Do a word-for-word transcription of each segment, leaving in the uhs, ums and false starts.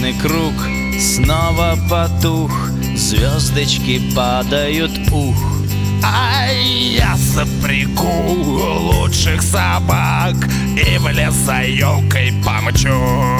Звездный круг снова потух, звездочки падают, ух. А я запрягу лучших собак и в лес за елкой помчу.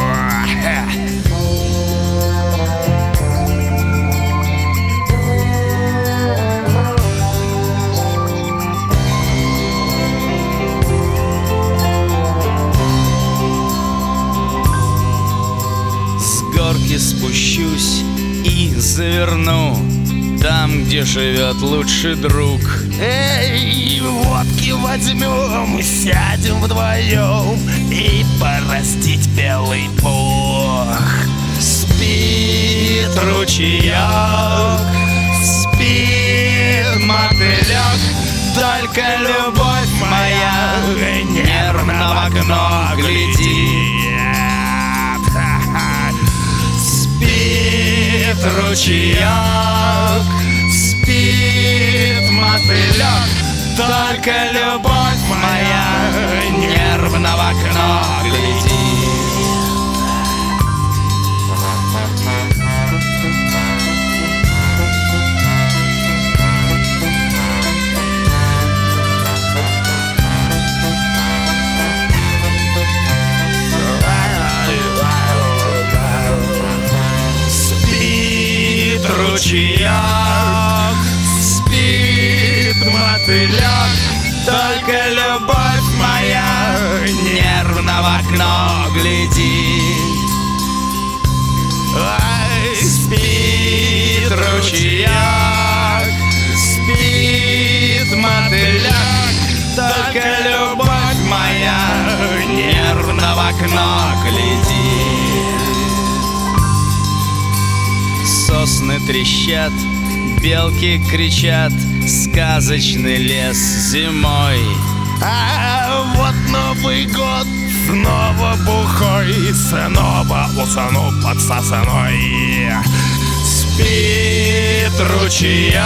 С горки спущусь и заверну там, где живет лучший друг. Эй, водки возьмем, сядем вдвоем и порастить белый пух. Спит ручеек, спит мотылек, только любовь моя нервно в окно глядит. Спит ручеек, спит мотылек, только любовь моя нервно в окно глядит. Ручеек, спит мотылек, только любовь моя нервно в окно глядит. Ай, спит ручеек, спит мотылек, только любовь моя нервно в окно глядит. Сосны трещат, белки кричат, сказочный лес зимой. А вот Новый год снова бухой, снова усну под сосной. Спит ручеек,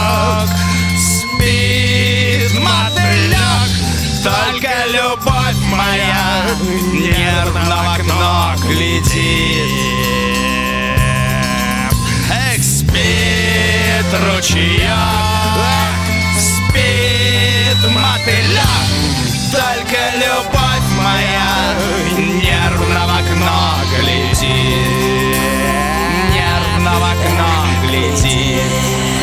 спит мотылек, только любовь моя нервно в окно глядит. Спит ручеек, спит мотылек, только любовь моя нервно в окно глядит, нервно в окно глядит.